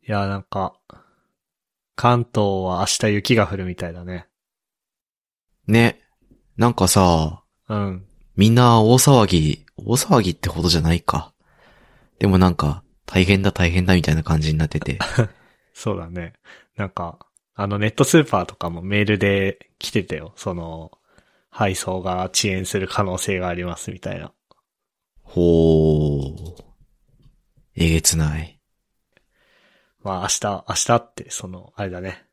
いや、なんか、関東は明日雪が降るみたいだね。 ね。なんかさ、 うん。 みんな大騒ぎってほどじゃないか。でもなんか、大変だみたいな感じになってて。 そうだね。なんか、ネットスーパーとかもメールで来てたよ。配送が遅延する可能性がありますみたいな。 ほー。えげつない。 まあ明日って、あれだね。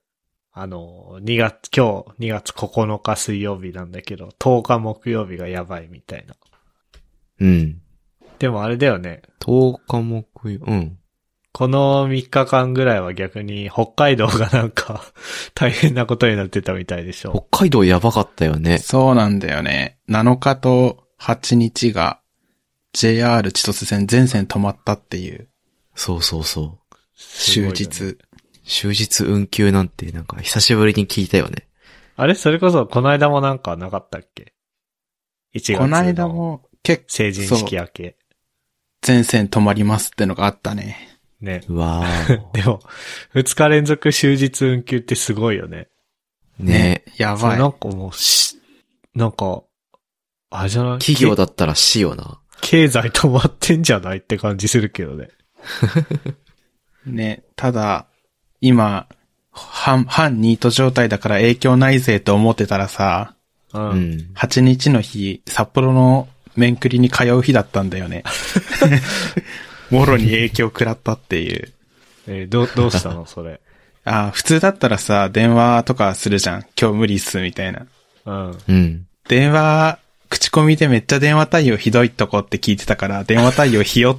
今日2月9日水曜日なんだけど、10日木曜日がやばいみたいな。 うん。 でもあれだよね。 10日木曜、うん。 この3日間ぐらいは逆に北海道がなんか大変なことになってたみたいでしょ。 北海道やばかったよね。 そうなんだよね。7日と8日が JR 千歳線全線止まったっていう。 そう。 終すごいよね。 日。 終日運休なんてなんか久しぶりに聞いたよね。 あれそれこそこの間もなんかなかったっけ？ 1 月のこの間も成人式明け。 全線止まりますってのがあったね。 ね。 うわー。 でも、2日連続終日運休ってすごいよね。 ね。 それやばい。 なんかもうなんか、あれじゃない？ 企業だったら死よな。 経済止まってんじゃないって感じするけどね。 ね、ただ、今、反ニート状態だから影響ないぜと思ってたらさ、 う。 うんん。 8日の日、札幌の面繰りに通う日だったんだよね。もろに影響食らったっていう。 どうしたのそれ。 普通だったらさ、電話とかするじゃん。今日無理っす、みたいな。 うん。 うん。 電話、口コミでめっちゃ電話対応ひどいとこって聞いてたから、電話対応ひよって、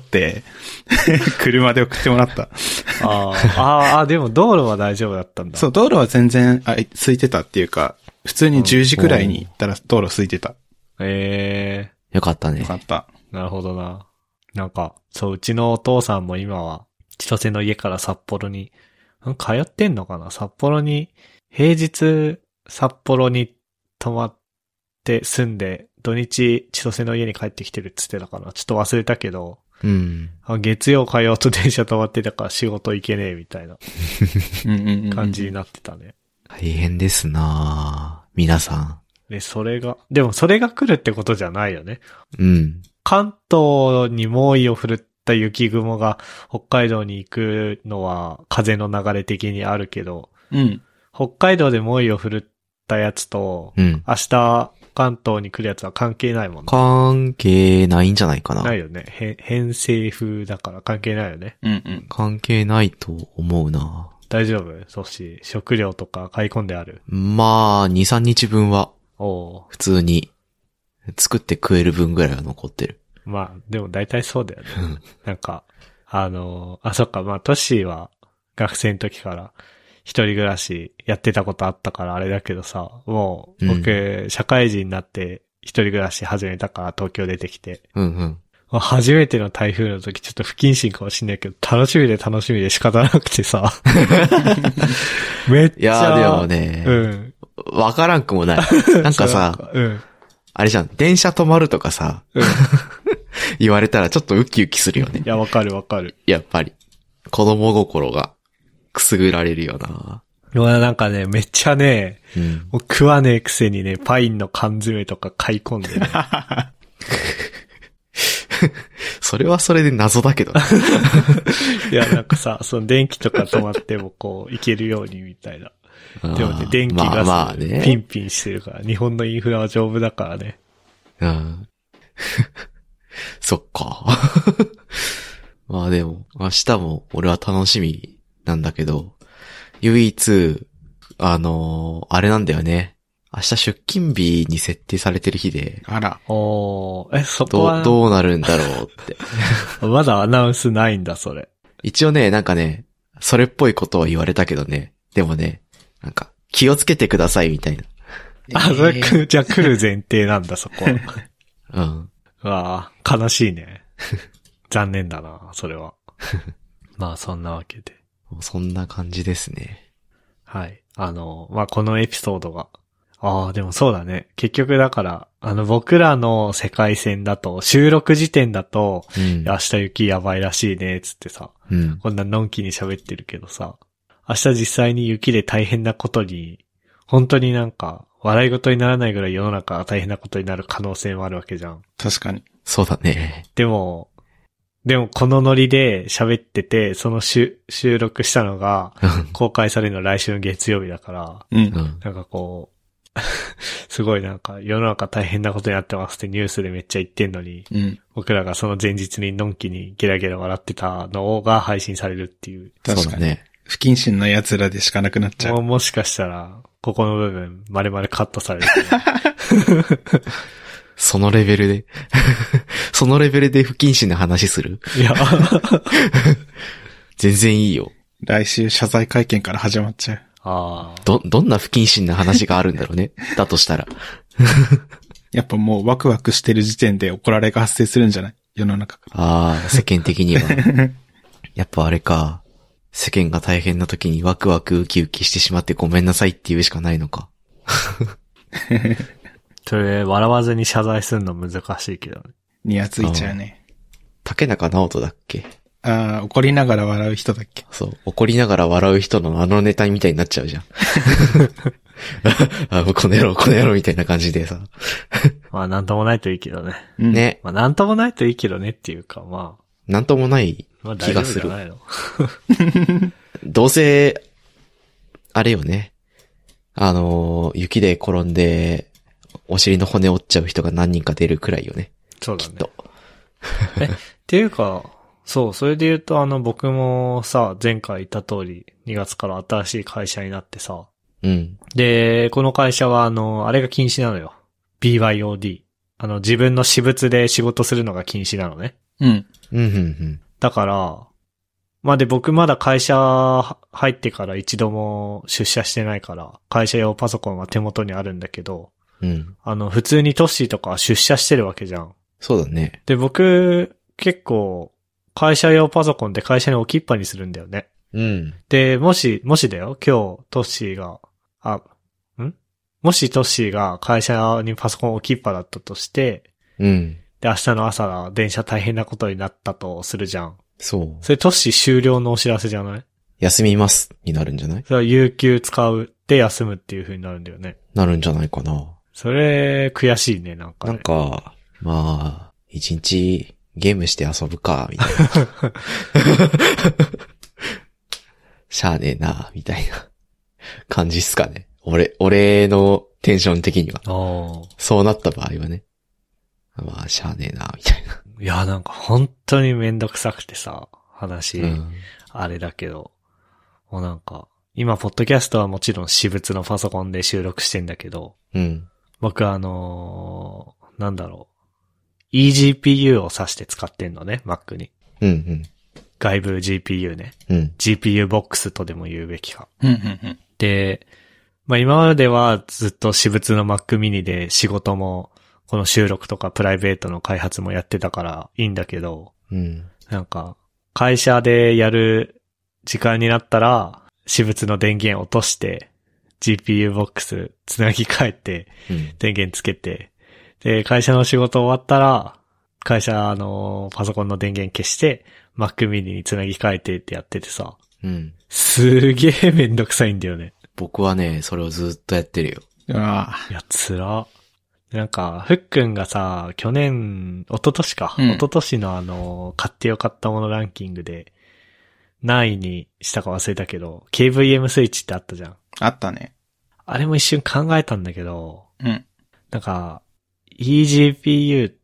車で送ってもらった。 でも道路は大丈夫だったんだ。 そう、道路は全然、空いてたっていうか、普通に10時くらいに行ったら道路空いてた。 よかったねよ。かった。 なるほどな。なんか、そう、うちのお父さんも今は、千歳の家から札幌に、通ってんのかな？札幌に、平日、札幌に泊まって住んで、土日、千歳の家に帰ってきてるっつってたかな。ちょっと忘れたけど、 うん。 月曜火曜と電車止まってたから仕事行けねえみたいな感じにな。 なってたね。 大変ですなぁ。皆さで、でもそれが来るってことじゃないよね。 ん。うん。 関東に猛威を振るった雪雲が北海道に行くのは風の流れ的にあるけど、 うん。 北海道で猛威を振るったやつと、 うん。 明日関東に来るやつは関係ないもんね。 関係ないんじゃないかな。 ないよね。偏西風だから関係ないよね。 うんうん。 関係ないと思うな。 大丈夫？そうし、食料とか買い込んである？ まあ、2、3日分はおう。 普通に作って食える分ぐらいは残ってる。 まあ、でも大体そうだよね。なんか、そっか、まあ、トッシーは学生の時から一人暮らしやってたことあったからあれだけどさ、もう僕、社会人になって一人暮らし始めたから東京出てきて、 うんうん。 初めての台風の時ちょっと不謹慎かもしんないけど、楽しみで仕方なくてさ、めっちゃ。 いやーでもね、 うん。 わからんくもない。なんかさ、 うん。 あれじゃん、電車止まるとかさ、 うん。 言われたらちょっとウキウキするよねい。や、わかる。 やっぱり。子供心がくすぐられるよな。 なんかね、めっちゃね、 うん。 もう食わねえくせにね、パインの缶詰とか買い込んでね。 それはそれで謎だけどね。 いや、なんかさ、その電気とか止まってもこう、いけるようにみたいな。でもね、電気まあまガスあね。 ピンピンしてるから、日本のインフラは丈夫だからね。 うん。そっか。まあでも、明日も俺は楽しみなんだけど、唯一、あれなんだよね。明日出勤日に設定されてる日で、 あら。 そこは、 どうなるんだろうって。 まだアナウンスないんだ、それ。 一応ね、なんかね、それっぽいことは言われたけどね。でもね、なんか、気をつけてくださいみたいな。 それ、じゃあ来る前提なんだ、そこは。 うん。 わあ、悲しいね。残念だな、それは。まあ、そんなわけで。 そんな感じですね。 はい。まあ、このエピソードがああ、でもそうだね。結局だから、僕らの世界線だと、収録時点だと、明日雪やばいらしいね、つってさ、こんなのんきに喋ってるけどさ、明日実際に雪で大変なことに、本当になんか、笑い事にならないぐらい世の中が大変なことになる可能性もあるわけじゃん。 確かに。 そうだね。 でもこのノリで喋ってて、その収録したのが、公開されるの来週の月曜日だから、なんかこう、すごいなんか世の中大変なことになってますってニュースでめっちゃ言ってんのに、僕らがその前日にのんきにゲラゲラ笑ってたのが配信されるっていう。 確かに。ね。不謹慎な奴らでしかなくなっちゃう。 もしかしたら、ここの部分、丸々カットされる。 そのレベルでそのレベルで不謹慎な話する？ いや。 全然いいよ。 来週謝罪会見から始まっちゃう。 ああ。 どんな不謹慎な話があるんだろうね。だとしたら。 やっぱもうワクワクしてる時点で怒られが発生するんじゃない？世の中から。 ああ、世間的には。やっぱあれか。世間が大変な時にワクワクウキウキしてしまってごめんなさいって言うしかないのか。 それ、笑わずに謝罪するの難しいけどね。 にやついちゃうね。 竹中直人だっけ？ ああ、怒りながら笑う人だっけ？ そう。怒りながら笑う人のあのネタみたいになっちゃうじゃん。あ、この野郎みたいな感じでさ。 まあ、なんともないといいけどね。 ね。 まあ、なんともないといいけどねっていうか、まあ。 なんともない気がする。 まあ、大丈夫じゃないの？ どうせ、あれよね。雪で転んで、お尻の骨折っちゃう人が何人か出るくらいよね。 そうだね。 きっと。 っていうか、そう、それで言うと僕もさ、前回言った通り、2月から新しい会社になってさ。 うん。 で、この会社はあれが禁止なのよ。BYOD。自分の私物で仕事するのが禁止なのね。だから、まあ、で、僕まだ会社入ってから一度も出社してないから、会社用パソコンは手元にあるんだけど、普通にトッシーとか出社してるわけじゃん。 そうだね。 で、僕、結構、会社用パソコンで会社に置きっぱにするんだよね。で、もしだよ、今日、トッシーが、もしトッシーが会社にパソコン置きっぱだったとして、で、明日の朝、電車大変なことになったとするじゃん。 そう。 それトッシー終了のお知らせじゃない？ 休みますになるんじゃない？ それは有給使うで休むっていう風になるんだよね。 なるんじゃないかな。 それ、悔しいね、なんかね。 なんか、まあ、一日ゲームして遊ぶか、みたいな。しゃあねえな、みたいな感じっすかね。俺のテンション的には。そうなった場合はね。まあ、しゃあねえな、みたいな。 いや、なんか本当にめんどくさくてさ、話、あれだけど。もうなんか、今、ポッドキャストはもちろん私物のパソコンで収録してんだけど、僕なんだろう。eGPU を挿して使ってんのね、Mac に。外部 GPU ね。GPU ボックスとでも言うべきか。で、まあ今まではずっと私物の Mac mini で仕事も、この収録とかプライベートの開発もやってたからいいんだけど、なんか、会社でやる時間になったら、私物の電源落として、GPU ボックスつなぎ替えて、電源つけて、で、会社の仕事終わったら、会社のパソコンの電源消して、Mac mini につなぎ替えてってやっててさ、すげえめんどくさいんだよね。 僕はね、それをずっとやってるよ。 いや、つら。なんか、ふっくんがさ、一昨年か。一昨年の買ってよかったものランキングで、何位にしたか忘れたけど、KVM スイッチってあったじゃん。 あったね。 あれも一瞬考えたんだけど、なんか、eGPU って、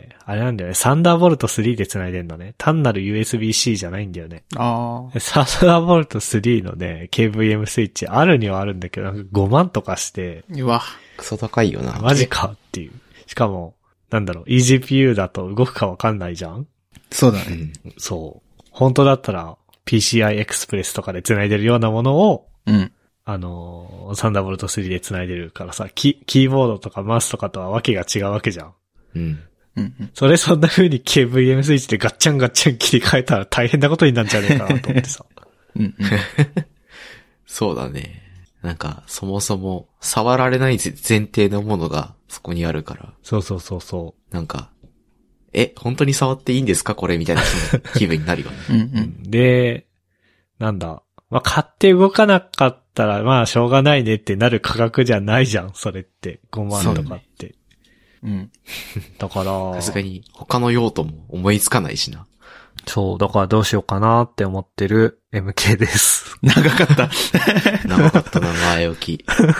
あれなんだよね、サンダーボルト3で繋いでんのね。単なる USB-C じゃないんだよね。サンダーボルト3のね、KVM スイッチあるにはあるんだけど、なんか5万とかして、 クソ高いよな。 マジかっていう。しかも、eGPU だと動くかわかんないじゃん？ そうだね。 そう。本当だったら PCI Express とかで繋いでるようなものを、サンダーボルト3で繋いでるからさ、キーボードとかマウスとかとはわけが違うわけじゃん。それそんな風に KVM スイッチでガッチャンガッチャン切り替えたら大変なことになるんじゃねえかなと思ってさ。 そうだね。 なんか、そもそも、触られない前提のものがそこにあるから。 そうそうそうそなんか、本当に触っていいんですかこれみたいな気分になるよね。 うんうう。 ん。 で、なんだ。まあ、買って動かなかったら、まあ、しょうがないねってなる価格じゃないじゃん、それって。5万とかって。 うん。 だから、 さすがに他の用途も思いつかないしな。 そう、だからどうしようかなって思ってる MK です。 長かった。 長かったな、前置き。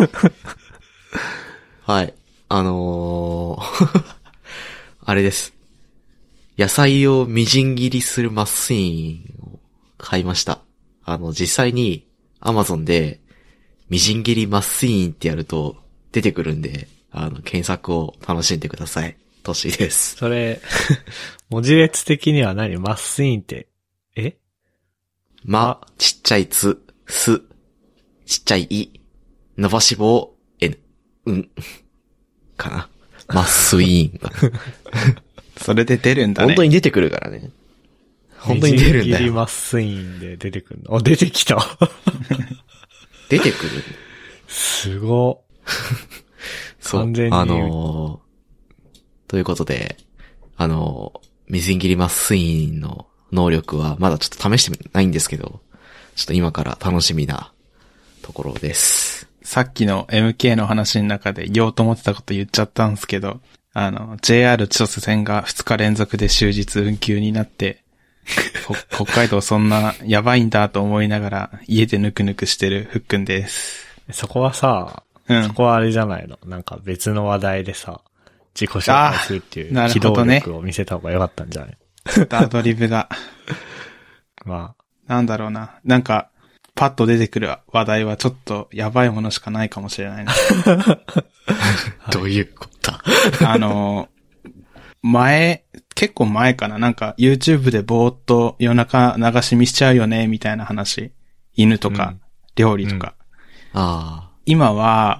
はい。あれです。野菜をみじん切りするマシーンを買いました。実際に Amazon でみじん切りマシーンってやると出てくるんで、検索を楽しんでください。トシです。 それ、文字列的には何マッスインって、 ちっちゃいつ、す、ちっちゃいい、伸ばし棒、かな。マッスイーンが。 それで出るんだね。 本当に出てくるからね。本当に出るんだみじん切りよ。 マッスインで出てくるの。出てきた。 出てくる。 すご。 そう。 完全にということで、みじん切りマッスイーンの能力はまだちょっと試してないんですけど、ちょっと今から楽しみなところです。 さっきの MK の話の中で言おうと思ってたこと言っちゃったんですけど、JR 千歳線が2日連続で終日運休になって、北海道そんなやばいんだと思いながら家でぬくぬくしてるふっくんです。 そこはさ、 うん。 そこはあれじゃないの。なんか別の話題でさ、自己紹介するっていうなる機動ほどね力を見せた方が良かったんじゃない？ アドリブが。 まなんだろうな。なんか、パッと出てくる話題はちょっとやばいものしかないかもしれないな。 どういうことだ？ 結構前かな。なんか YouTube でぼーっと夜中流し見しちゃうよね、みたいな話。犬とか、料理とか。 あ今は、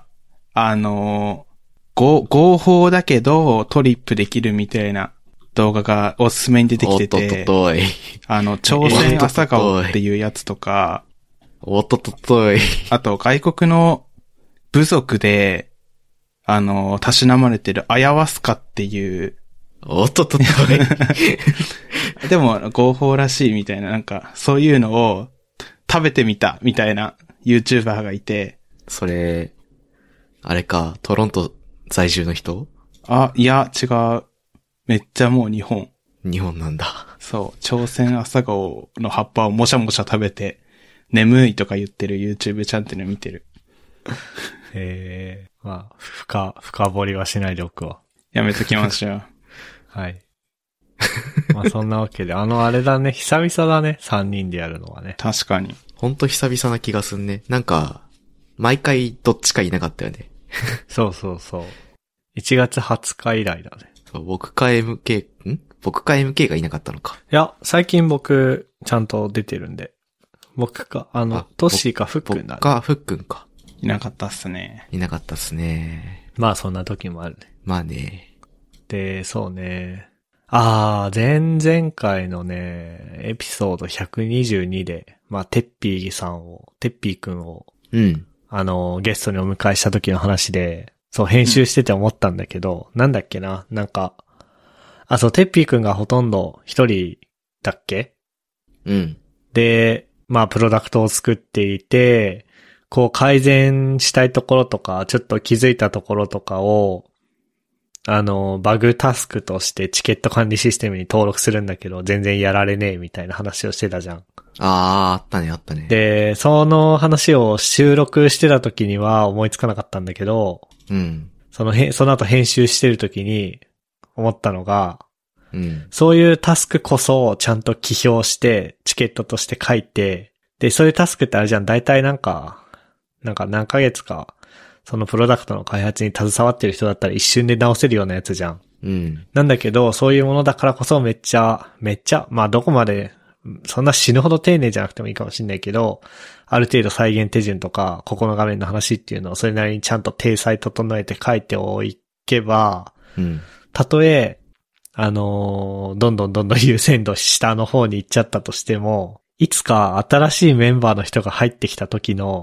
合法だけどトリップできるみたいな動画がおすすめに出てきてて、 おっとっととい。 朝鮮朝顔っていうやつとか、 おっとっととい。 あと外国の部族で、たしなまれてるアヤワスカっていう、 おっとっととい。 でも合法らしいみたいな、なんかそういうのを食べてみたみたいな YouTuber がいて、 それ、あれか、トロント在住の人？ いや、違う。めっちゃもう日本なんだ。 そう、朝鮮朝顔の葉っぱをもしゃもしゃ食べて、眠いとか言ってる YouTube チャンネル見てる。 まあ、深掘りはしないでおくわ。 やめときましょう。 はい。まあそんなわけで、あれだね、久々だね、3人でやるのはね。 確かに。 ほんと久々な気がすんね。なんか、毎回どっちかいなかったよね。 そうそうそう。1月20日以来だね。 僕か MK がいなかったのか。 いや、最近僕、ちゃんと出てるんで。僕か、トッシーかフックンだ、ね。 僕かフックンか。 いなかったっすね。 いなかったっすね。 まあそんな時もあるね。 まあね。 で、そうね。前々回のね、エピソード122で、まあ、テッピーくんを、 うん。 ゲストにお迎えした時の話で、そう、編集してて思ったんだけど、なんだっけな、なんか、そう、テッピーくんがほとんど一人だっけ？ うん。 で、まあ、プロダクトを作っていて、こう改善したいところとか、ちょっと気づいたところとかを、バグタスクとしてチケット管理システムに登録するんだけど、全然やられねえみたいな話をしてたじゃん。 あったね。 で、その話を収録してた時には思いつかなかったんだけど、 うん。 その後編集してる時に思ったのが、 うん。 そういうタスクこそちゃんと記表して、チケットとして書いて、で、そういうタスクってあれじゃん、大体なんか何ヶ月か、そのプロダクトの開発に携わってる人だったら一瞬で直せるようなやつじゃん。 うん。 なんだけど、そういうものだからこそめっちゃ、まあどこまで、そんな死ぬほど丁寧じゃなくてもいいかもしれないけど、ある程度再現手順とか、ここの画面の話っていうのをそれなりにちゃんと体裁整えて書いておけば、 うん。 たとえ、どんどん優先度下の方に行っちゃったとしても、いつか新しいメンバーの人が入ってきた時の、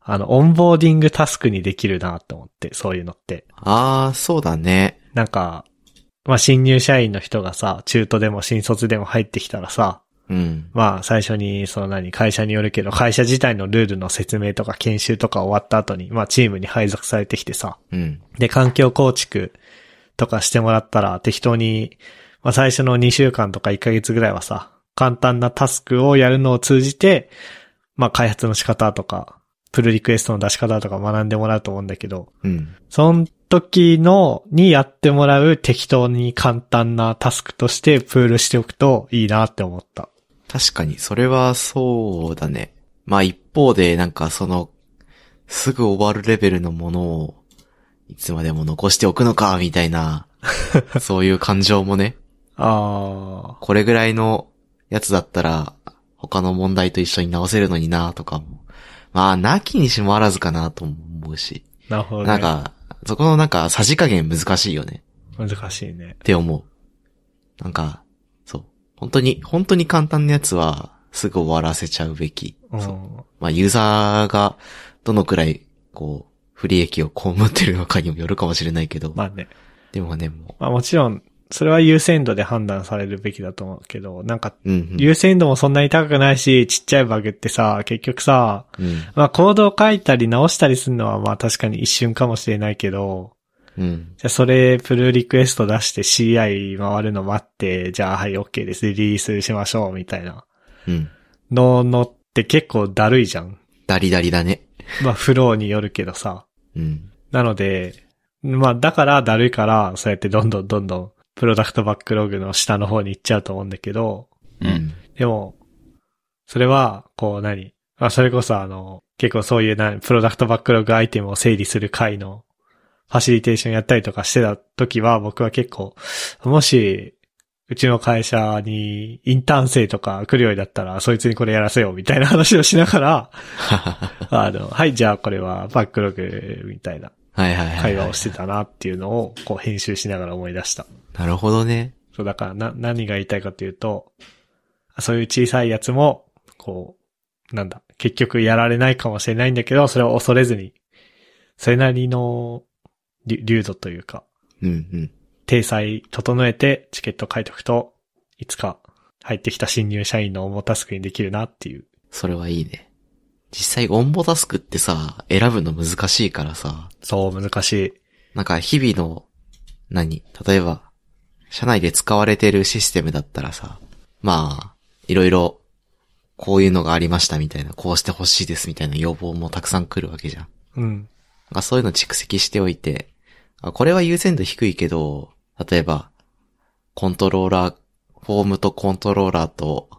オンボーディングタスクにできるなと思って、そういうのって。 ああ、そうだね。 なんか、まあ、新入社員の人がさ、中途でも新卒でも入ってきたらさ、 うん。 まあ、最初に、会社によるけど、会社自体のルールの説明とか研修とか終わった後に、まあ、チームに配属されてきてさ、 うん。 で、環境構築とかしてもらったら、適当に、まあ、最初の2週間とか1ヶ月ぐらいはさ、簡単なタスクをやるのを通じて、まあ、開発の仕方とか、プルリクエストの出し方とか学んでもらうと思うんだけど、 うん。 その時にやってもらう適当に簡単なタスクとしてプールしておくといいなって思った。 確かに、それはそうだね。まあ一方で、すぐ終わるレベルのものを、いつまでも残しておくのか、みたいな、そういう感情もね。 これぐらいのやつだったら、他の問題と一緒に直せるのにな、とかも。まあ、なきにしもあらずかな、と思うし。 なるほどね。 そこのさじ加減難しいよね。 難しいね。 って思う。そう。本当に簡単なやつは、すぐ終わらせちゃうべき。まあ、ユーザーが、どのくらい、不利益を被ってるのかにもよるかもしれないけど。 まあね。 でもね、もう。 まあもちろん、それは優先度で判断されるべきだと思うけど、 うんうん、 優先度もそんなに高くないし、ちっちゃいバグってさ、結局さ、 うん、 まあコードを書いたり直したりするのはまあ確かに一瞬かもしれないけど、 うん、 じゃあそれ、プルリクエスト出して CI 回るの待って、じゃあはい OK です。リリースしましょう、みたいな。 うん。 のって結構だるいじゃん。 ダリダリだね。 まあフローによるけどさ。 うん。 なので、まあだからだるいから、そうやってどんどん、プロダクトバックログの下の方に行っちゃうと思うんだけど、 うん。 でも、それは、まあそれこそ結構そういうプロダクトバックログアイテムを整理する回のファシリテーションやったりとかしてた時は、僕は結構、もし、うちの会社にインターン生とか来るようだったら、そいつにこれやらせよ、みたいな話をしながら、はい、じゃあこれはバックログ、みたいな会話をしてたなっていうのを、編集しながら思い出した。 なるほどね。 そう、だから何が言いたいかというと、そういう小さいやつも、結局やられないかもしれないんだけど、それを恐れずに、それなりの流度というか、 うんうん。 体裁整えてチケット書いとくと、いつか入ってきた新入社員のオンボタスクにできるなっていう。 それはいいね。実際オンボタスクってさ、選ぶの難しいからさ。 そう、難しい。 日々の、例えば、社内で使われてるシステムだったらさ、まあ、いろいろ、こういうのがありましたみたいな、こうしてほしいですみたいな要望もたくさん来るわけじゃん。 うん。 そういうの蓄積しておいて、これは優先度低いけど、例えば、フォームとコントローラーと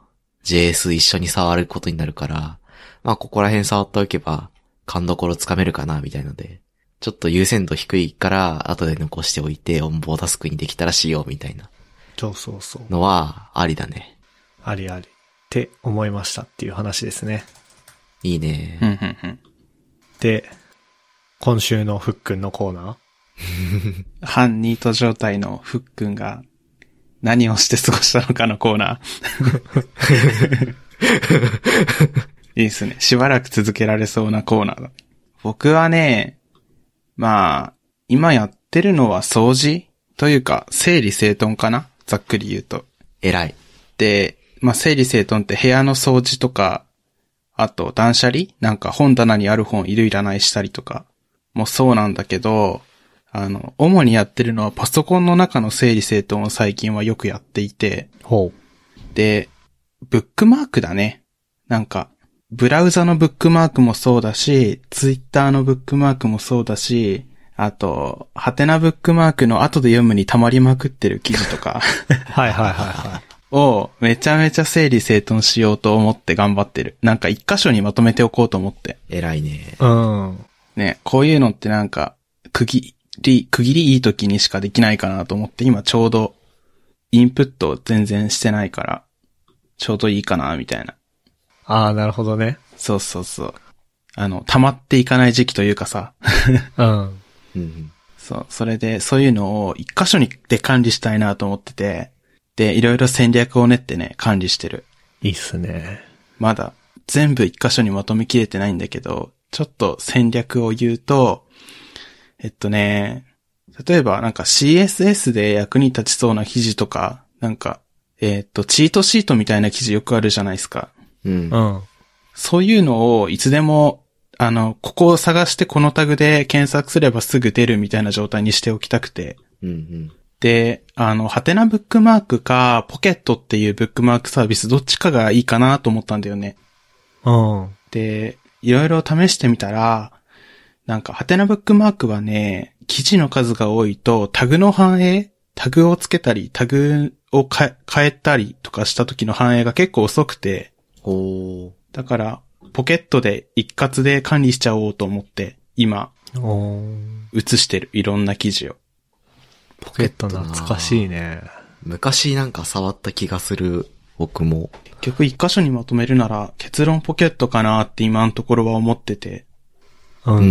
JS 一緒に触ることになるから、まあここら辺触っておけば、勘どころつかめるかな、みたいので、ちょっと優先度低いから、後で残しておいて、オンボータスクにできたらしよう、みたいな。 そう。 のは、ありだね。 あり。って思いましたっていう話ですね。 いいね。 で、今週のふっくんのコーナー半ニート状態のふっくんが何をして過ごしたのかのコーナー。いいですね。しばらく続けられそうなコーナーだ。僕はね、まあ、今やってるのは掃除というか、整理整頓かな？ざっくり言うと。 偉い。 で、まあ、整理整頓って部屋の掃除とか、あと断捨離？本棚にある本いるいらないしたりとかもそうなんだけど、主にやってるのはパソコンの中の整理整頓を最近はよくやっていて。で、ブックマークだね。ブラウザのブックマークもそうだし、ツイッターのブックマークもそうだし、あと、ハテナブックマークの後で読むに溜まりまくってる記事とか。 はい。 をめちゃめちゃ整理整頓しようと思って頑張ってる。一箇所にまとめておこうと思って。 偉いね。 うん。 ね、こういうのって区切りいい時にしかできないかなと思って今ちょうどインプット全然してないからちょうどいいかなみたいな。 ああ、なるほどね。 そう。溜まっていかない時期というかさ。 うん。 そう、それでそういうのを一箇所で管理したいなと思ってて、で、いろいろ戦略を練ってね、管理してる。 いいっすね。 まだ全部一箇所にまとめきれてないんだけど、 ちょっと戦略を言うと、例えばなんか CSS で役に立ちそうな記事とか、なんか、チートシートみたいな記事よくあるじゃないですか。 うん。 うん。 そういうのをいつでも、ここを探してこのタグで検索すればすぐ出るみたいな状態にしておきたくて。 うんうん。 で、ハテナブックマークか、ポケットっていうブックマークサービスどっちかがいいかなと思ったんだよね。 うん。 で、いろいろ試してみたら、なんかハテナブックマークはね、記事の数が多いとタグの反映、タグをつけたり、タグを変えたりとかした時の反映が結構遅くて、だから、ポケットで一括で管理しちゃおうと思って、今、移してる、いろんな記事を。 ポケット懐かしいね。 昔なんか触った気がする、僕も。 結局一箇所にまとめるなら、結論ポケットかなって今のところは思ってて。 うん。 うんうんうん、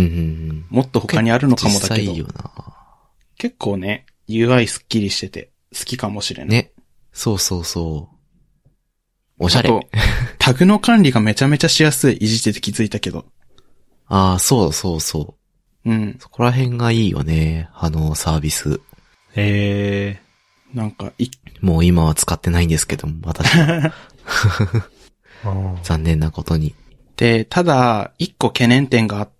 もっと他にあるのかもだけど。 実際いいよな。 結構ね、UI スッキリしてて、好きかもしれない。 ね。そうそうそう。おしゃれ。 あと、タグの管理がめちゃめちゃしやすい。いじってて気づいたけど。 ああ、そうそうそう。 うん。 そこら辺がいいよね。サービス。 なんか、 もう今は使ってないんですけども、私は。残念なことに。 で、ただ、一個懸念点があって、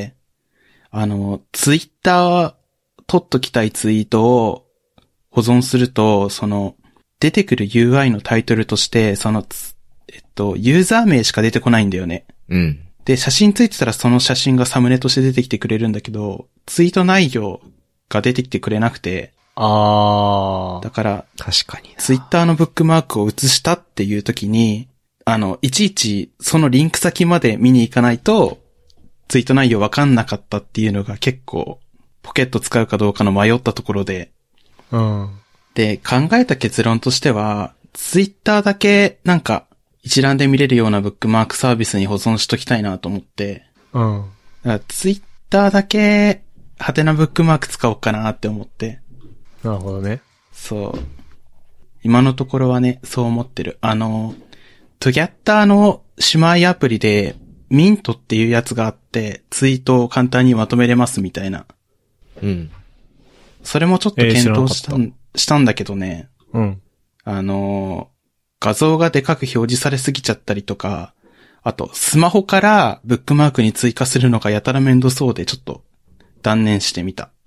ツイッター撮っときたいツイートを保存すると、出てくる UI のタイトルとして、ユーザー名しか出てこないんだよね。 うん。 で、写真ついてたらその写真がサムネとして出てきてくれるんだけど、ツイート内容が出てきてくれなくて、だから、 確かに。 ツイッターのブックマークを移したっていう時に、いちいちそのリンク先まで見に行かないと、ツイート内容わかんなかったっていうのが結構、ポケット使うかどうかの迷ったところで、 うん。 で、考えた結論としては、ツイッターだけなんか一覧で見れるようなブックマークサービスに保存しときたいなと思って、 うん。 だからツイッターだけハテナブックマーク使おうかなって思って。 なるほどね。 そう。今のところはね、そう思ってる。トゥギャッターの姉妹アプリでミントっていうやつがあって、ツイートを簡単にまとめれますみたいな。 うん。 それもちょっと検討したんだけどね。 うん。 画像がでかく表示されすぎちゃったりとか、あと、スマホからブックマークに追加するのがやたらめんどそうで、ちょっと断念してみた。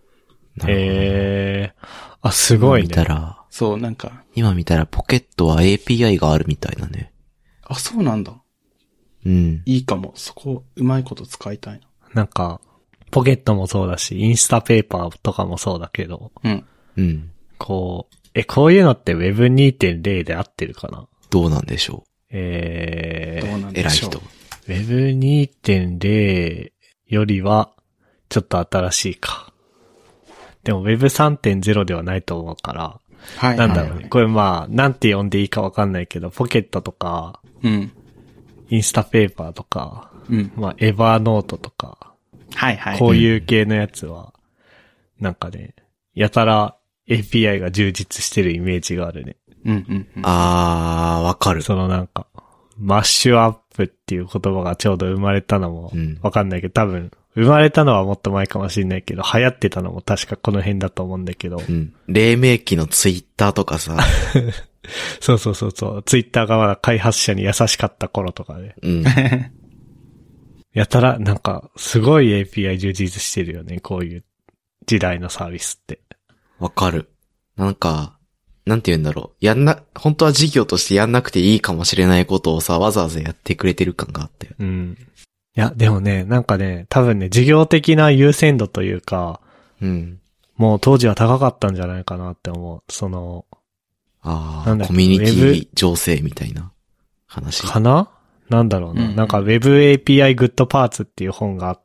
あ、すごいね。 そう、なんか。 今見たらポケットは API があるみたいだね。 あ、そうなんだ。 うん。 いいかも。そこ、うまいこと使いたいな。 なんか、ポケットもそうだし、インスタペーパーとかもそうだけど。 うん。 うん。 こういうのって Web2.0 で合ってるかな？ どうなんでしょう。 どうなんでしょう。 偉い人。 Web2.0 よりは、ちょっと新しいか。でも Web3.0 ではないと思うから、 はい。 なんだろうね。これまあ、なんて呼んでいいかわかんないけど、ポケットとか、 うん。 インスタペーパーとか、 うん。 まあ、エバーノートとか、 はいはい。 こういう系のやつは、なんかね、やたら API が充実してるイメージがあるね。 うんうんうん。 わかる。 なんか、マッシュアップっていう言葉がちょうど生まれたのもわかんないけど、多分、生まれたのはもっと前かもしれないけど、流行ってたのも確かこの辺だと思うんだけど。 うん。黎明期のツイッターとかさ。 そう。ツイッターがまだ開発者に優しかった頃とかで。 うん。 やたら、なんか、すごい API 充実してるよね、こういう時代のサービスって。 わかる。なんか、なんて言うんだろう。本当は事業としてやんなくていいかもしれないことをさ、わざわざやってくれてる感があったよ。 うん。いや、でもね、なんかね、多分ね、事業的な優先度というか、 うん。 もう当時は高かったんじゃないかなって思う。コミュニティ情勢みたいな話。 かな？なんだろうな。なんか Web API Good Parts っていう本があって、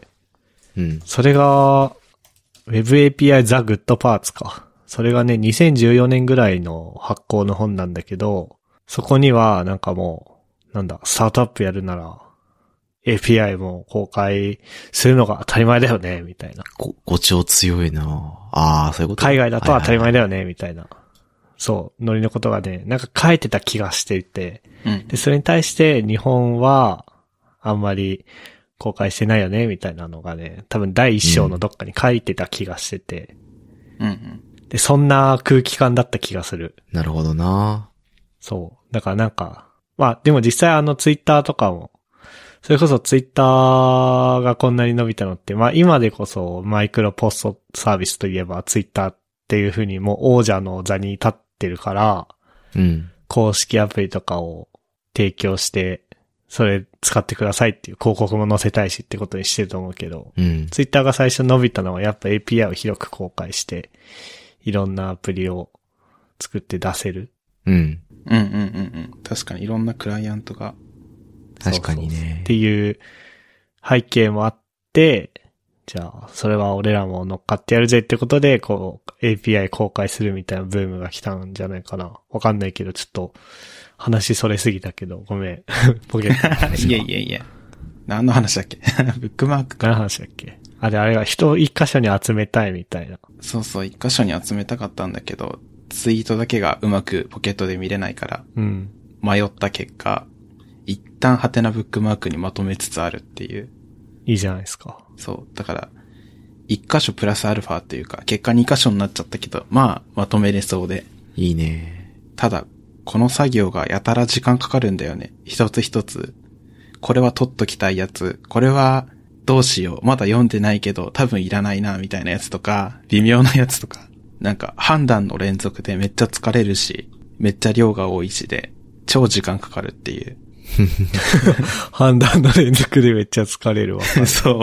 うん。 それが、Web API The Good Parts か。それがね、2014年ぐらいの発行の本なんだけど、そこにはなんかもう、スタートアップやるなら、API も公開するのが当たり前だよね、みたいな。 語調強いなそういうこと。 海外だと当たり前だよね、みたいな。そう、ノリのことがね、なんか書いてた気がしていて、 うん、 で、それに対して日本は、あんまり、 公開してないよねみたいなのがね、多分第一章のどっかに書いてた気がしてて。 うんうん。 で、そんな空気感だった気がする。 なるほどな。 そう。だからなんか、まあでも実際ツイッターとかも、それこそツイッターがこんなに伸びたのって、まあ今でこそマイクロポストサービスといえばツイッターっていう風にもう王者の座に立ってるから、 うん。 公式アプリとかを提供して、それ使ってくださいっていう広告も載せたいしってことにしてると思うけど、 うん。 ツイッターが最初伸びたのはやっぱ API を広く公開して、いろんなアプリを作って出せる。 うん。 うんうんうんうん。確かにいろんなクライアントが。 確かにね。 っていう背景もあって、じゃあ、それは俺らも乗っかってやるぜってことで、こう、API 公開するみたいなブームが来たんじゃないかな。わかんないけど、ちょっと、話それすぎたけど、ごめん。ポケットの話。 いやいやいや。何の話だっけブックマークか。 何の話だっけあれが人を一箇所に集めたいみたいな。 そうそう、一箇所に集めたかったんだけど、ツイートだけがうまくポケットで見れないから、 うん。 迷った結果、一旦ハテナブックマークにまとめつつあるっていう。 いいじゃないですか。 そう。だから、一箇所プラスアルファっていうか、結果二箇所になっちゃったけど、まあ、まとめれそうで。 いいね。 ただ、この作業がやたら時間かかるんだよね。一つ一つ。これは取っときたいやつ。これは、どうしよう。まだ読んでないけど、多分いらないな、みたいなやつとか、微妙なやつとか。なんか、判断の連続でめっちゃ疲れるし、めっちゃ量が多いしで、超時間かかるっていう。 判断の連続でめっちゃ疲れるわ。 そう。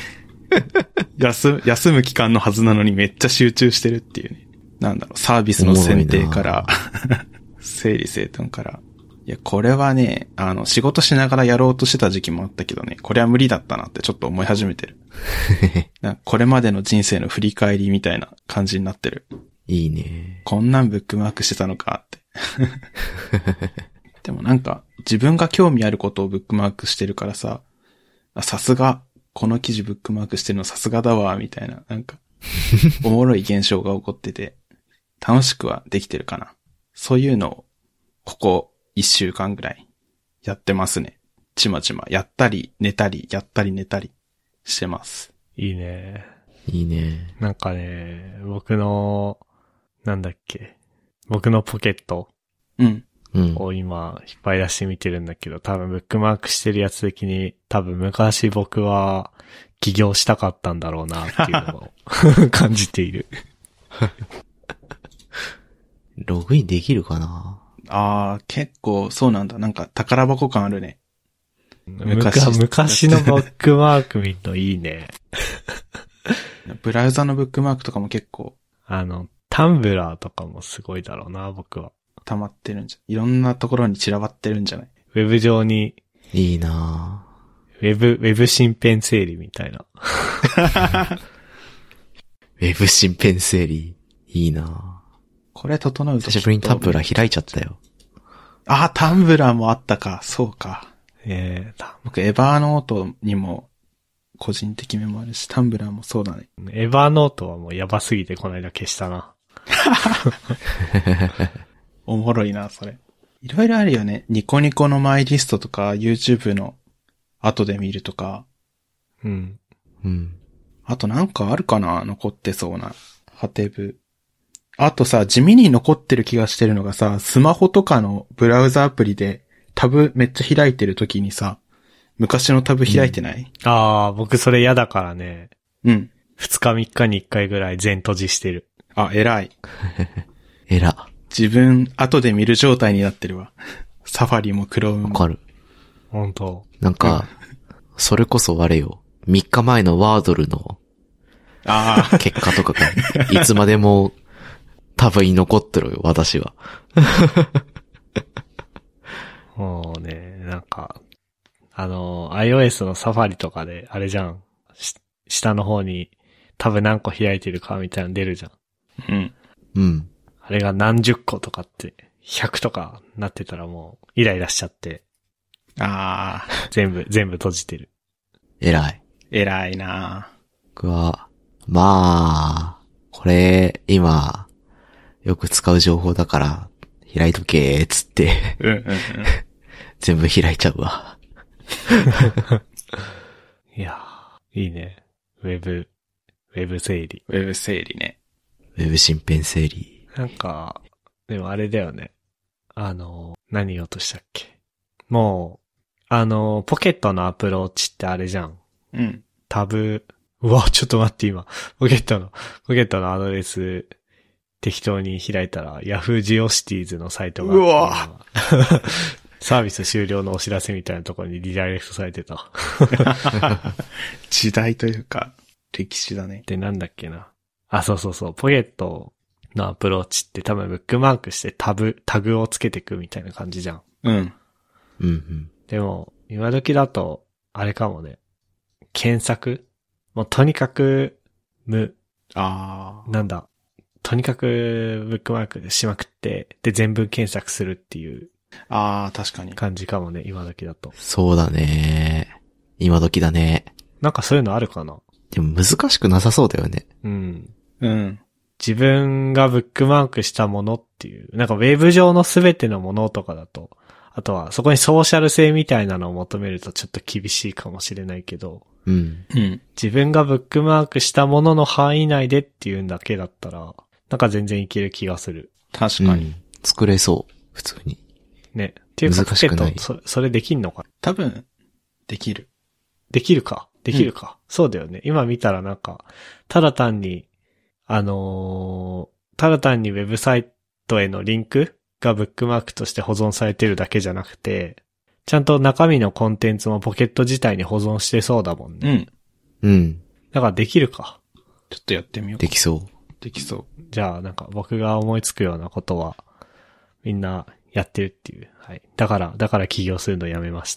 休む期間のはずなのにめっちゃ集中してるっていうね。なんだろう、サービスの選定から、整理整頓から。いや、これはね、仕事しながらやろうとしてた時期もあったけどね、これは無理だったなってちょっと思い始めてる。これまでの人生の振り返りみたいな感じになってる。 いいね。 こんなんブックマークしてたのかって。でもなんか、自分が興味あることをブックマークしてるからさ、さすが、この記事ブックマークしてるのさすがだわ、みたいな、なんか、おもろい現象が起こってて、楽しくはできてるかな。そういうのを、ここ1週間ぐらい、やってますね。ちまちま、やったり、寝たり、やったり寝たり、してます。 いいね。 いいね。 なんかね、僕のポケット。 うん。 を今引っ張り出して見てるんだけど、多分ブックマークしてるやつ的に、多分昔僕は起業したかったんだろうなっていうのを感じている。 ログインできるかな？ 結構そうなんだ。なんか宝箱感あるね。 昔のブックマーク見るといいね。 ブラウザのブックマークとかも結構。 タンブラーとかもすごいだろうな、僕は。 溜まってるんじゃ、いろんなところに散らばってるんじゃない？ ウェブ上に。 いいなぁ。ウェブ身辺整理みたいな。 ウェブ身辺整理。いいなぁ。 これ整うと。 久しぶりにタンブラー開いちゃったよ。 タンブラーもあったか。そうか。僕、エバーノートにも、個人的メモあるし、タンブラーもそうだね。 エバーノートはもうやばすぎてこの間消したな。 おもろいな、それ。いろいろあるよね。ニコニコのマイリストとか、YouTube の後で見るとか。 うん。 うん。 あとなんかあるかな？残ってそうな。ハテブ。あとさ、地味に残ってる気がしてるのがさ、スマホとかのブラウザアプリでタブめっちゃ開いてる時にさ、昔のタブ開いてない？ 僕それ嫌だからね。 うん。 2日3日に1回ぐらい全閉じしてる。 偉い。 偉。 自分、後で見る状態になってるわ。サファリもクロームも。 わかる。 本当。 なんか、それこそあれよ。3日前のワードルの結果とかが、いつまでも多分に残ってるよ、私は。 もうね、なんか、iOS のサファリとかで、あれじゃん。下の方にタブ何個開いてるかみたいなの出るじゃん。 うん。 うん。 あれが何十個とかって、100とかなってたらもう、イライラしちゃって。全部閉じてる。 偉い。 偉いな僕は、まあ、これ、今、よく使う情報だから、開いとけーつって、全部開いちゃうわ。 いやー、いいね。ウェブ整理。 ウェブ整理ね。 ウェブ身辺整理。 なんか、でもあれだよね。何言おうとしたっけ。もう、ポケットのアプローチってあれじゃん。 うん。 うわ、ちょっと待って今。ポケットのアドレス、適当に開いたら、Yahoo Geocities のサイトが。 うわサービス終了のお知らせみたいなところにリダイレクトされてた。 時代というか、歴史だね。 で、なんだっけな。あ、そう。ポケットのアプローチって多分ブックマークしてタグをつけてくみたいな感じじゃん。 うん。 うんうん。 でも、今時だと、あれかもね。検索もうとにかく、なんだ。とにかくブックマークしまくって、で、全文検索するっていう確かに。 感じかもね、今時だと。 そうだね。今時だね。 なんかそういうのあるかな？ でも難しくなさそうだよね。 うん。 うん。 自分がブックマークしたものっていう、なんかウェブ上のすべてのものとかだと、あとはそこにソーシャル性みたいなのを求めるとちょっと厳しいかもしれないけど、 うん。 うん。 自分がブックマークしたものの範囲内でっていうんだけだったら、なんか全然いける気がする。 確かに。 うん。作れそう。普通に。 ね。っていうか、 難しくないポケットそれできんのか？ 多分、できる。 できるか。そうだよね。今見たらなんか、ただ単にウェブサイトへのリンクがブックマークとして保存されてるだけじゃなくて、ちゃんと中身のコンテンツもポケット自体に保存してそうだもんね。 うん。 うん。 だからできるか。 ちょっとやってみよう。 できそう。 できそう。 じゃあなんか僕が思いつくようなことは、みんなやってるっていう。はい。だから起業するのやめました。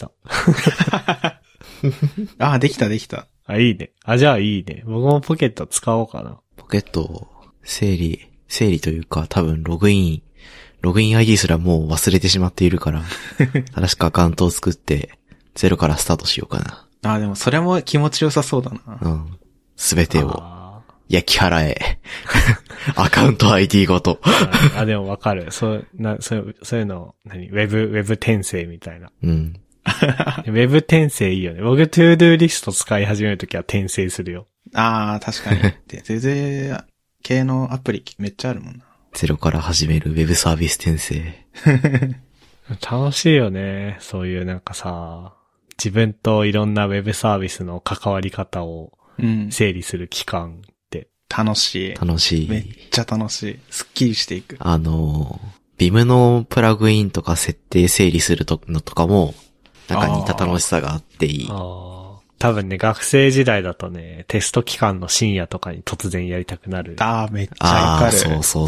できた。 あ、いいね。じゃあいいね。僕もポケット使おうかな。 ポケットを整理というか多分ログイン ID すらもう忘れてしまっているから、新しくアカウントを作って、ゼロからスタートしようかな。 でもそれも気持ちよさそうだな。 うん。すべてをあ焼き払え。アカウント ID ごと。 ーでもわかる。そういうの、ウェブ転生みたいな。 うん。 ウェブ転生いいよね。僕、トゥードゥーリスト使い始めるときは転生するよ。 確かに。で、全然、系のアプリめっちゃあるもんな。 ゼロから始めるウェブサービス転生。 楽しいよね。そういうなんかさ、自分といろんなウェブサービスの関わり方をうん。 整理する期間って。 楽しい。 楽しめっい。 ちゃ楽しい。すっきりしていく。 ビムのプラグインとか設定整理するのとかも、なんか似た楽しさがあっていい。 多分ね、学生時代だとね、テスト期間の深夜とかに突然やりたくなる。 めっちゃわかる。 そう。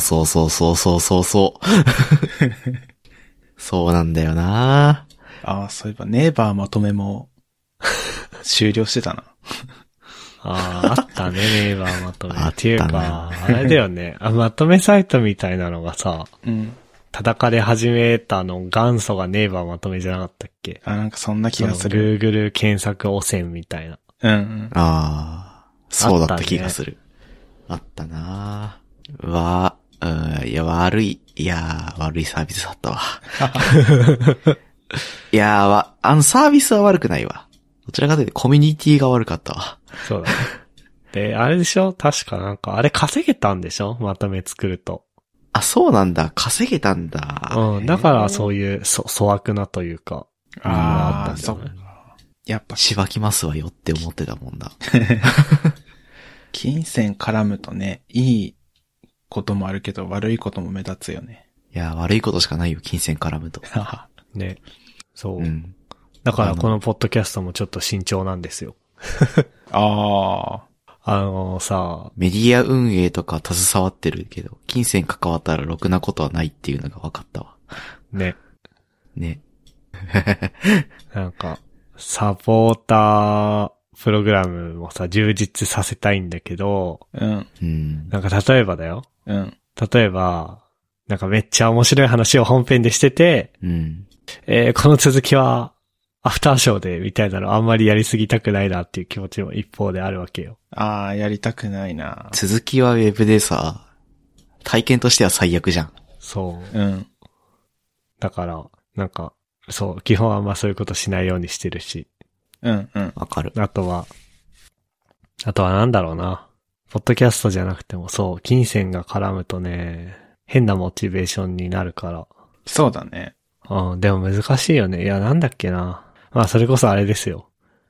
そうなんだよな。 そういえばネイバーまとめも終了してたな。 あったね、ネイバーまとめ。 あったなっていうか、あれだよね。まとめサイトみたいなのがさ、 うん。 叩かれ始めたの元祖がネイバーまとめじゃなかったっけ？ なんかそんな気がする。 Google 検索汚染みたいな。 うん。 そうだった気がする。あったな。悪いサービスだったわ。サービスは悪くないわ。どちらかというとコミュニティが悪かったわ。 そうだね。で、あれでしょ？確かなんか、あれ稼げたんでしょ？まとめ作ると。 そうなんだ。稼げたんだ。 うん。だからそういう粗悪なというか。あったんじゃそっない？ か。やっぱ、 しばきますわよって思ってたもんだ。 金銭絡むとね、いいこともあるけど悪いことも目立つよね。 悪いことしかないよ、金銭絡むと。 ね。そう。 うん。 だからこのポッドキャストもちょっと慎重なんですよ。さ、 メディア運営とか携わってるけど、金銭関わったらろくなことはないっていうのが分かったわ。 ね。なんか、サポータープログラムもさ、充実させたいんだけど、 うん。 なんか例えばだよ。 うん。 例えば、なんかめっちゃ面白い話を本編でしてて、 うん。 この続きは、アフターショーで、みたいなのあんまりやりすぎたくないなっていう気持ちも一方であるわけよ。 やりたくないな。 続きはウェブでさ、体験としては最悪じゃん。 そう。 うん。 だから、なんか、そう、基本はあんまそういうことしないようにしてるし。 うん。 わかる。 あとは、 あとはなんだろうな。ポッドキャストじゃなくてもそう、金銭が絡むとね、変なモチベーションになるから。 そうだね。 うん、でも難しいよね。いや、なんだっけな。まあ、それこそあれですよ。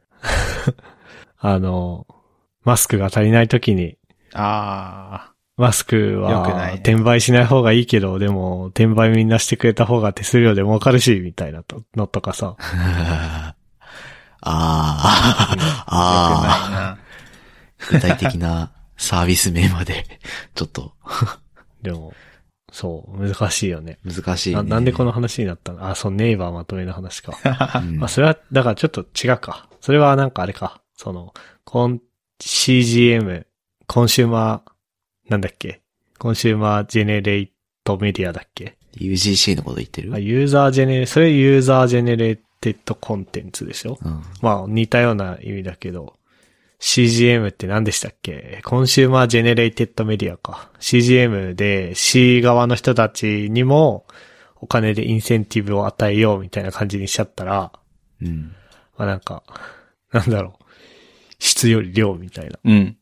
マスクが足りない時に、マスクよくなはいね転売しない方がいいけど、でも、転売みんなしてくれた方が手数料で儲かるし、みたいなのとかさ。 具体的なサービス名まで、ちょっと。 でも、そう、難しいよね。 難しいね。 なんでこの話になったの？そう、ネイバーまとめの話か。 うんまあ、それは、だからちょっと違うか。それはなんかあれか。CGM、コンシューマー、なんだっけ？コンシューマージェネレートメディアだっけ？ UGC のこと言ってる？ それユーザージェネレーテッドコンテンツでしょ？ うん。 まあ、似たような意味だけど、CGM って何でしたっけ？コンシューマージェネレーテッドメディアか。CGM で C 側の人たちにもお金でインセンティブを与えようみたいな感じにしちゃったら、 うん。 まあなんか、なんだろう。質より量みたいなうん。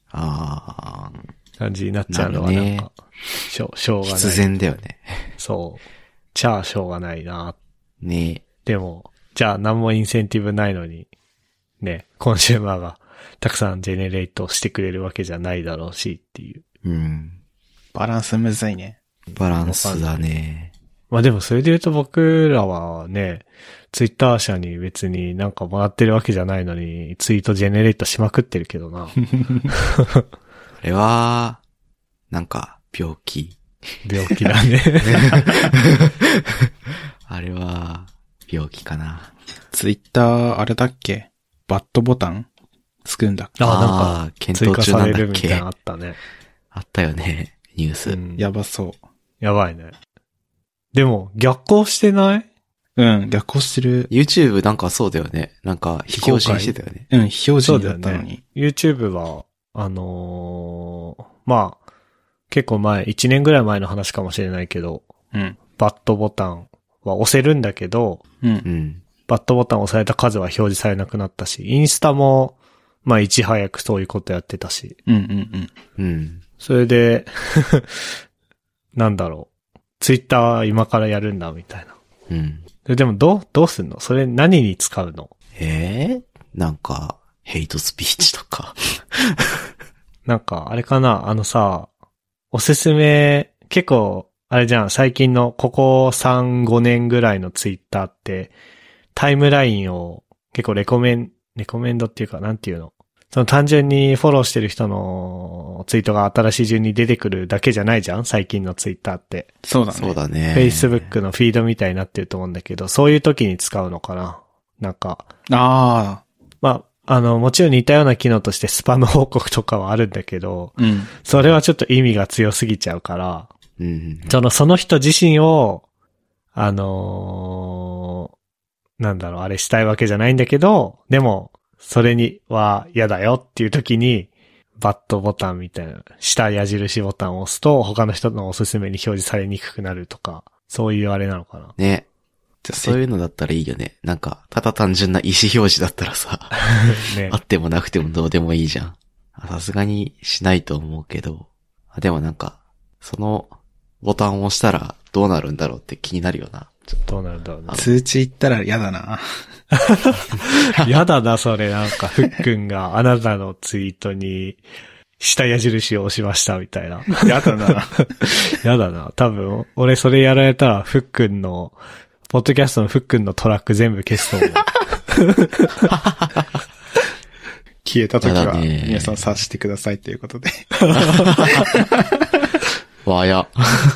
感じになっちゃうのはなんか、しょうがない。 必然だよね。 そう。しょうがないな。 ねでも、じゃあ何もインセンティブないのに、ね、コンシューマーがたくさんジェネレートしてくれるわけじゃないだろうしっていう。 バランスむずいね。 バランスだね。 まあでもそれで言うと僕らはね、ツイッター社に別になんかもらってるわけじゃないのに、ツイートジェネレートしまくってるけどな。 あれは、なんか、病気。 病気だね。 あれは、病気かな。 ツイッター、あれだっけ？バットボタンつくんだっけ？ なんか、 検討中なんだっけ？ 追加されるみたいなのあったね。 あったよね、ニュース。 うんやばそう。 やばいね。でも、逆行してない？ うん、逆行してる。 YouTube なんかそうだよね。なんか、非表示にしてたよね。 うん、非表示になったのに。 YouTube は、まあ、結構前、1年ぐらい前の話かもしれないけど、 うん。 バットボタンは押せるんだけど、 う。 うんん。 バットボタンを押された数は表示されなくなったし、インスタも、まあ、いち早くそういうことやってたし、 うんうんうん。 うん。 それで、なんだろう、ツイッター今からやるんだ、みたいな。 うん。 でもどうすんの？それ何に使うの？ なんか、ヘイトスピーチとか。 なんか、あれかな、おすすめ、結構、あれじゃん、最近のここ3、5年ぐらいのツイッターって、タイムラインを結構レコメンドっていうか、なんていうの？その単純にフォローしてる人のツイートが新しい順に出てくるだけじゃないじゃん？最近のツイッターって。 そうだね。 そうだね。 Facebook のフィードみたいになってると思うんだけど、そういう時に使うのかな？なんか。 あまあ、もちろん似たような機能としてスパム報告とかはあるんだけど、 あ。うん。 それはちょっと意味が強すぎちゃうから、 うん。 その人自身を、なんだろう、あれしたいわけじゃないんだけど、でも、それには嫌だよっていう時に、バットボタンみたいな、下矢印ボタンを押すと、他の人のおすすめに表示されにくくなるとか、そういうあれなのかな。 ね。 じゃあそういうのだったらいいよね。なんか、ただ単純な意思表示だったらさ、 ねあ。ってもなくてもどうでもいいじゃん。さすがにしないと思うけど。でもなんか、そのボタンを押したらどうなるんだろうって気になるよな。ちょっと。 どうなるんだろうな。 通知行ったら嫌だな。 やだな、それ。なんか、ふっくんがあなたのツイートに、下矢印を押しましたみたいな。 嫌だな。 やだな。多分、俺それやられたら、ふっくんの、ポッドキャストのふっくんのトラック全部消すと思う。 消えた時は、 やだね皆さん察してくださいということで。 わや。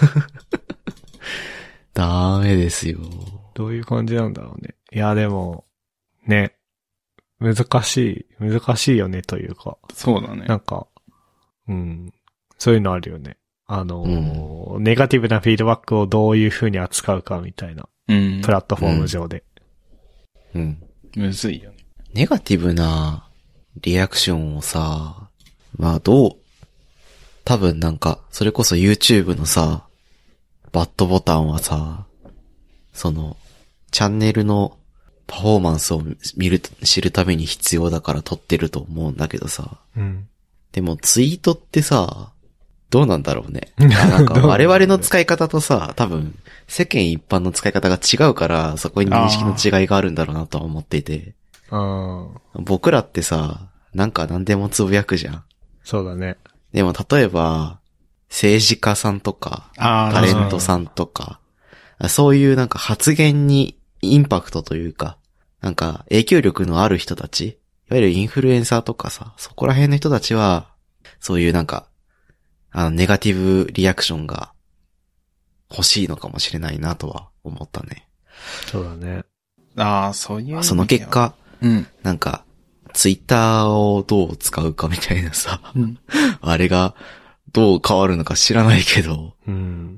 ダメですよ。 どういう感じなんだろうね。いや、でも、ね、難しいよねというか。 そうだね。 なんか、そういうのあるよね。ネガティブなフィードバックをどういう風に扱うかみたいな。 うん。 プラットフォーム上で。 うん。 むずいよね。 ネガティブなリアクションをさ、まあ多分なんか、それこそ YouTube のさ、バッドボタンはさ、チャンネルのパフォーマンスを知るために必要だから撮ってると思うんだけどさ。 うん。 でもツイートってさ、どうなんだろうね。なんか我々の使い方とさ、多分世間一般の使い方が違うから、そこに認識の違いがあるんだろうなとは思っていて。僕らってさ、なんか何でもつぶやくじゃん。 そうだね。 でも例えば、政治家さんとか、タレントさんとか、そういうなんか発言にインパクトというか、なんか影響力のある人たち、いわゆるインフルエンサーとかさ、そこら辺の人たちは、そういうなんか、ネガティブリアクションが欲しいのかもしれないなとは思ったね。 そうだね。 そういう。 その結果、 うん。 なんか、ツイッターをどう使うかみたいなさ、 うん、 あれがどう変わるのか知らないけど、 うん。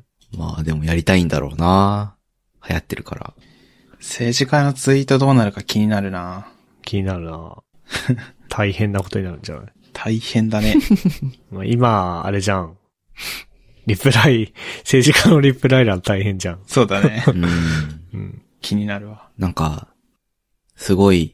まあでもやりたいんだろうな。流行ってるから。 政治家のツイートどうなるか気になるな。 気になるな。大変なことになるんじゃない？ 大変だね。 今、あれじゃん。政治家のリプライ欄大変じゃん。 そうだね。 うん。 気になるわ。 なんか、すごい、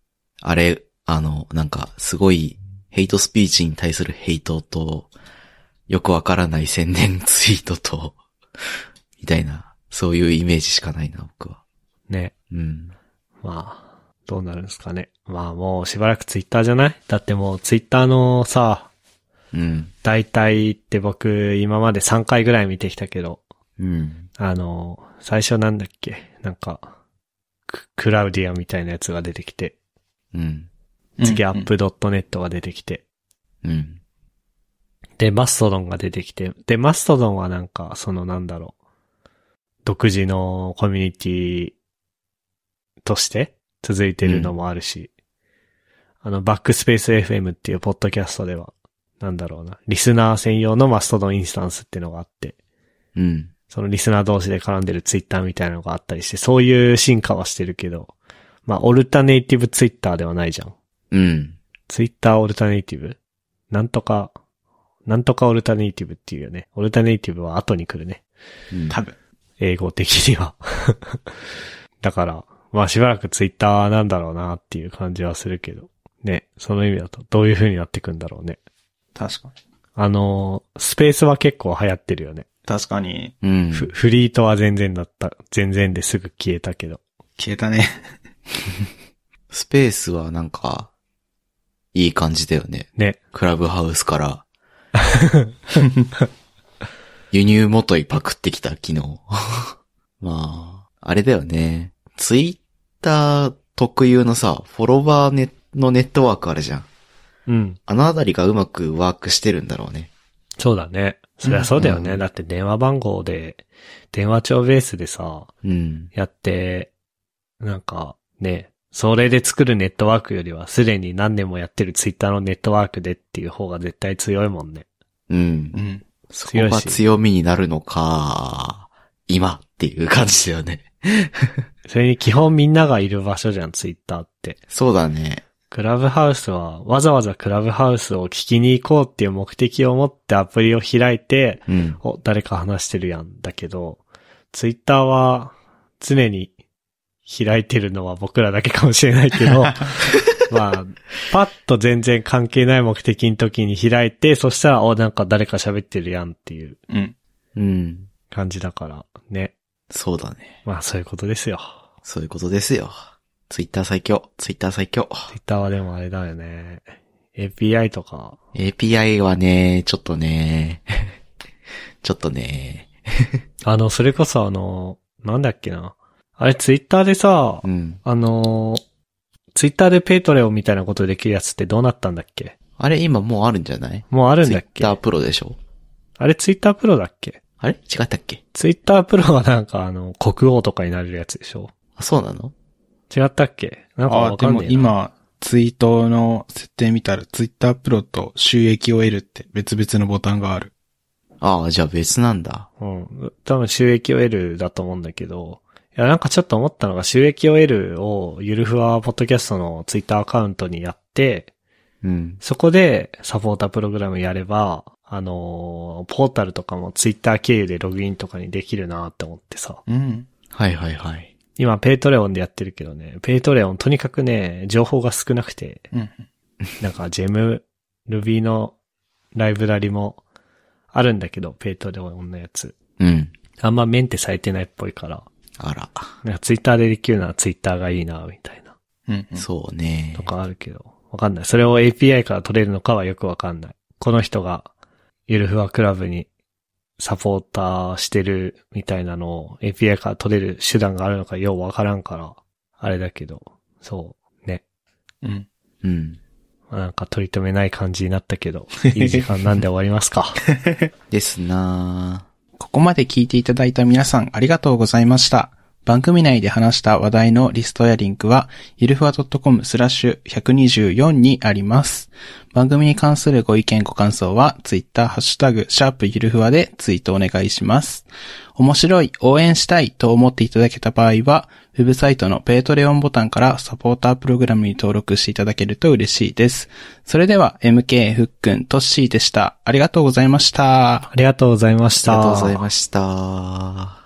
なんか、すごい、ヘイトスピーチに対するヘイトと、よくわからない宣伝ツイートと、みたいな、そういうイメージしかないな、僕は。 ね。 うん。 まあ、どうなるんですかね。まあもうしばらくツイッターじゃない？だってもうツイッターのさ、 うん。 大体って僕今まで3回ぐらい見てきたけど、 うん。 最初なんだっけ？なんか、クラウディアみたいなやつが出てきて、 うん。 次アップドットネットが出てきて、 うん。 で、マストドンが出てきて、で、マストドンはなんか、独自のコミュニティとして続いてるのもあるし、バックスペース FM っていうポッドキャストでは、リスナー専用のマストドンインスタンスっていうのがあって、 うん。 そのリスナー同士で絡んでるツイッターみたいなのがあったりして、そういう進化はしてるけど、まあ、オルタネイティブツイッターではないじゃん。 うん。 ツイッターオルタネイティブ？なんとかオルタネイティブっていうよね。オルタネイティブは後に来るね。 うん、 多分。 英語的には。だから、まあしばらくツイッターなんだろうなっていう感じはするけど。ね。その意味だとどういう風になっていくんだろうね。 確かに。 スペースは結構流行ってるよね。 確かに。 うん。 フリートは全然ですぐ消えたけど。 消えたね。 スペースはなんか、いい感じだよね。 ね。 クラブハウスから。輸入元いパクってきた昨日。まあ、あれだよね。ツイッター特有のさ、フォロワーのネットワークあるじゃん。 うん。 あのあたりがうまくワークしてるんだろうね。 そうだね。そりゃそうだよね。だって電話番号で、電話帳ベースでさ、 うん。 やって、なんかね、それで作るネットワークよりはすでに何年もやってるツイッターのネットワークでっていう方が絶対強いもんね。 うん。 うん。 そこが強みになるのか、今っていう感じだよね。 それに基本みんながいる場所じゃん、ツイッターって。 そうだね。 クラブハウスは、わざわざクラブハウスを聞きに行こうっていう目的を持ってアプリを開いて、 うん、 誰か話してるやんだけど、ツイッターは常に開いてるのは僕らだけかもしれないけど、まあ、パッと全然関係ない目的の時に開いて、そしたら、なんか誰か喋ってるやんっていう感じだからね。 そうだね。 まあそういうことですよ。 そういうことですよ。ツイッター最強。ツイッターはでもあれだよね。API とか。 API はね、ちょっとね。 それこそなんだっけな。あれツイッターでさ、 うん、 ツイッターでペイトレオンみたいなことできるやつってどうなったんだっけ？ あれ今もうあるんじゃない？ もうあるんだっけ？ ツイッタープロでしょ？ あれツイッタープロだっけ？ あれ違ったっけ？ ツイッタープロはなんか国王とかになれるやつでしょ？ あ、そうなの？ 違ったっけ？なんかわかんない。 でも今、ツイートの設定見たら、ツイッタープロと収益を得るって別々のボタンがある。 ああ、じゃあ別なんだ。 うん。多分収益を得るだと思うんだけど、いやなんかちょっと思ったのが収益を得るをゆるふわポッドキャストのツイッターアカウントにやって、 うん。 そこでサポータープログラムやれば、ポータルとかもツイッター経由でログインとかにできるなって思ってさ。 うん。 はいはいはい。 今ペイトレオンでやってるけどね、ペイトレオンとにかくね、情報が少なくて、なんかジェム、Ruby のライブラリもあるんだけど、ペイトレオンのやつ。 うん。 あんまメンテされてないっぽいから。 あら。 なんかツイッターでできるならツイッターがいいな、みたいな。 そうね。 とかあるけど、わかんない。それを API から取れるのかはよくわかんない。この人がゆるふわクラブにサポーターしてるみたいなのを API から取れる手段があるのかようわからんから、あれだけど、そうね。 うん。 なんか取り留めない感じになったけど、いい時間なんで終わりますか。 ですなぁ。 ここまで聞いていただいた皆さんありがとうございました。番組内で話した話題のリストやリンクは、ゆるふわ .com/124 にあります。番組に関するご意見ご感想は、ツイッターハッシュタグ、#ゆるふわでツイートお願いします。面白い、応援したいと思っていただけた場合は、ウェブサイトのペイトレオンボタンからサポータープログラムに登録していただけると嬉しいです。それでは、MK、ふっくん、トッシーでした。ありがとうございました。 ありがとうございました。 ありがとうございました。